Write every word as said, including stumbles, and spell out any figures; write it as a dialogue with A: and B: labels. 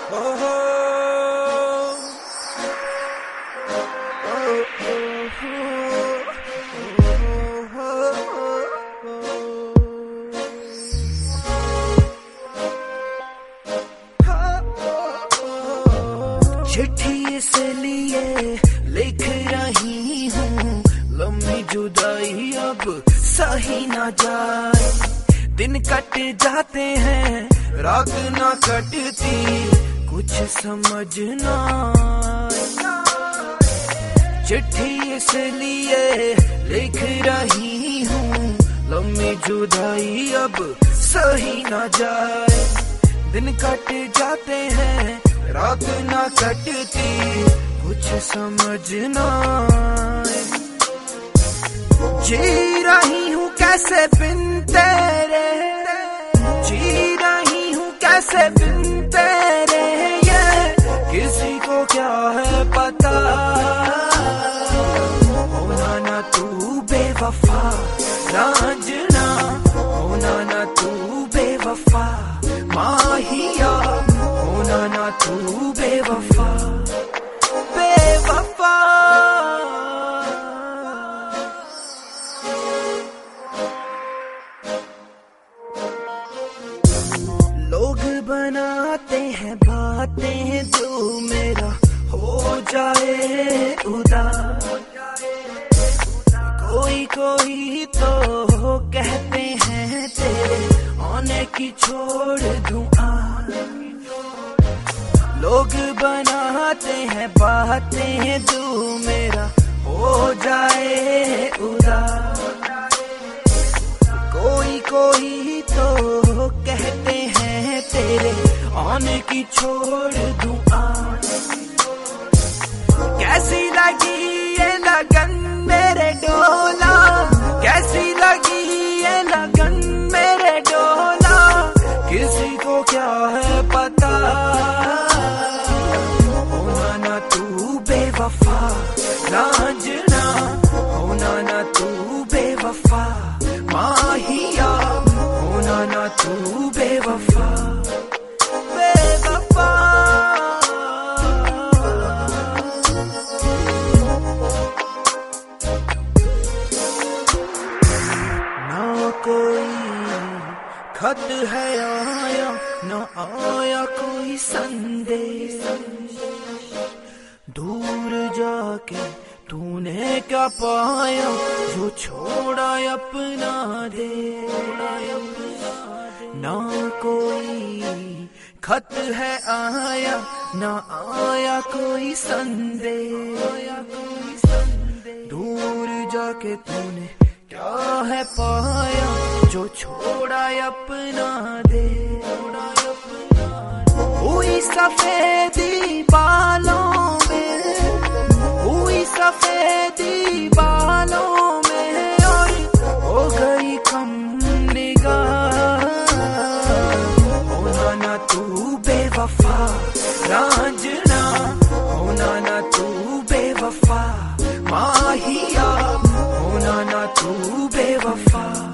A: चिट्ठी इसलिए लिख रही हूँ, लम्बी जुदाई अब सही ना जाए। दिन कट जाते हैं, रात ना कटती, कुछ समझ ना आए। चिट्ठी इसलिए लिख रही हूँ, लम्बी जुदाई अब सही ना जाए। दिन कट जाते हैं, रात ना कटती, कुछ समझ ना आए। जी रही हूँ कैसे बिन तेरे, जी रही हूँ कैसे बिन तेरे, ये किसी को क्या है पता। होना ना तू बेवफा रांझना, होना ना तू बेवफा माहिया, होना ना तू बेवफा बेवफा। लोग बनाते हैं बातें, जो मेरा हो जाए उदास। कोई कोई तो कहते हैं तेरे आने की छोड़ दूं आज। लोग बनाते हैं बातें, जो मेरा हो जाए उदास। कोई कोई तो कहते हैं तेरे आने की छोड़ दूं आज। कैसी लगी ये लगन मेरे डोला, कैसी लगी ये लगन मेरे डोला, किसी को क्या है पता। होना ना तू बेवफा रांझना, होना ना तू बेवफा माहिया, होना ना तू बेवफा बेवफा। ना कोई खत है आया, ना आया कोई संदेश। दूर जाके तूने क्या पाया, जो छोड़ा अपना देश। ना कोई खत है आया, ना आया कोई संदेश। दूर जाके तूने क्या है पाया, जो छोड़ा अपना देश। हुई सफेदी बालों में, हुई सफेदी बालों में, और हो गई कम निगाह। होना ना तू बेवफा रांझना, होना ना तू बेवफा माहिया, होना ना तू बेवफा।